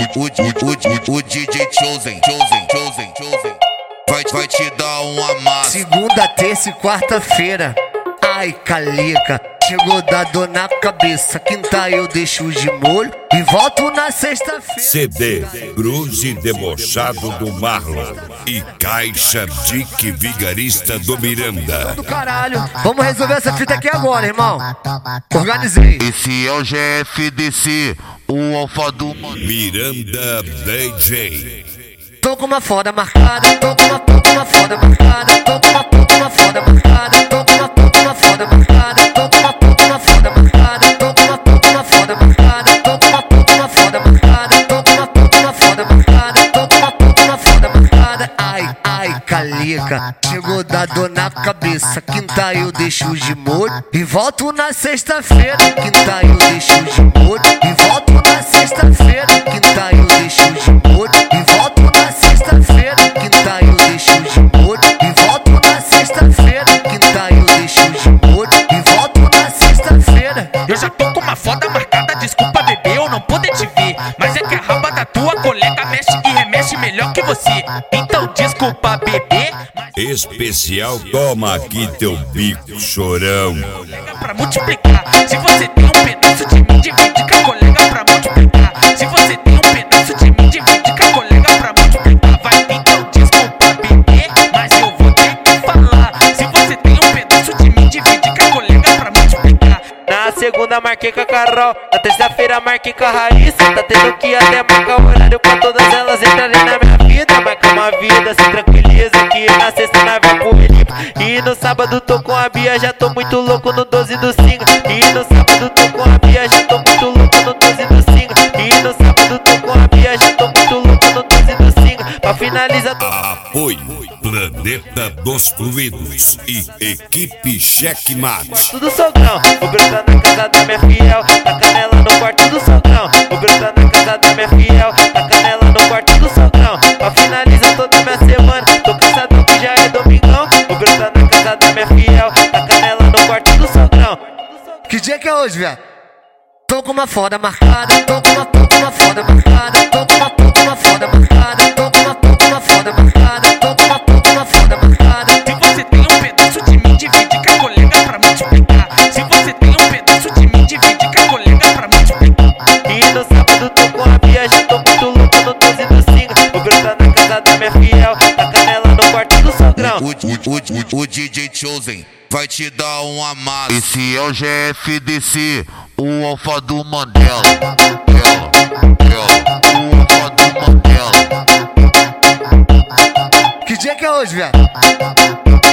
O DJ Chosen vai te dar um amasso. Segunda, terça e quarta-feira. Ai, calica, chegou da dor na cabeça. Quinta eu deixo de molho e volto na sexta-feira. CD Cruze Debochado do Marlon e Caixa Dick Vigarista do Miranda. Do caralho, vamos resolver essa fita aqui agora, irmão. Organizei. Esse é o GFDC, o alfa do Miranda DJ. Tô com uma foda marcada, tô com uma foda marcada, tô com uma foda marcada, tô com uma foda marcada, tô com uma foda marcada, tô com uma foda marcada, tô com uma foda marcada, tô com uma foda marcada, tô com uma foda marcada. Ai, calica, chegou da dor na cabeça. Quinta eu deixo de molho e volto na sexta-feira. Quinta eu deixo de molho e volto na sexta-feira. Quinta eu deixo de molho e volto na sexta-feira. Quinta eu deixo de molho e volto na sexta-feira. Quinta eu deixo de molho e volto na sexta-feira. Eu já tô com uma foda marcada, desculpa bebê, eu não poder te ver. Mas é que a raba da tua colega mexe e remexe melhor que você. Então desculpa bebê. Especial toma aqui teu bico, chorão. Pra multiplicar, se você tem um pedaço de mim, divide com a colega pra multiplicar. Se você tem um pedaço de mim, divide com a colega pra multiplicar. Vai, então desculpa bebê, mas eu vou ter que falar. Se você tem um pedaço de mim, divide com a colega pra multiplicar. Na segunda marquei com a Carol, na terça-feira marquei com a Raíssa. Tá tendo que até marcar o horário pra todas elas entrarem na minha vida. Marca uma vida, se tranquiliza que na sexta nós vai pro Felipe. E no sábado tô com a Bia, já tô muito louco no 12 do Singa. E no sábado tô com a Bia, já tô muito louco no 12 do Singa. E no sábado tô com a Bia, já tô muito louco no 12 do Singa. Pra finalizar Apoio Planeta dos Fluidos e Equipe Checkmate. tudo sogrão, vou brotar na casa da minha fiel. Na canela no quarto do sogrão, vou brotar na casa da minha fiel. Na canela no quarto do sogrão. Pra finalizar toda minha semana, tô cansadão que já é domingão. Vou brotar na casa da minha fiel. Na canela no quarto do sogrão. Que dia que é hoje, viado? Tô com uma foda marcada, tô com uma foda marcada, tô com uma foda marcada, tô com uma foda marcada, tô com uma foda marcada. Se você tem um pedaço de mim, divide com a colega pra multiplicar. Se você tem um pedaço de mim, divide com a colega pra multiplicar. E no sábado tô com a Bia, já tô muito louco no 12 do Singa. Vou brotar na casa da minha fiel. Na canela no quarto do sogrão. O DJ Chosen vai te dar um amasso. Esse é o GFDC, o alfa do Mandela. O alfa do Mandela. Que dia que é hoje, viado?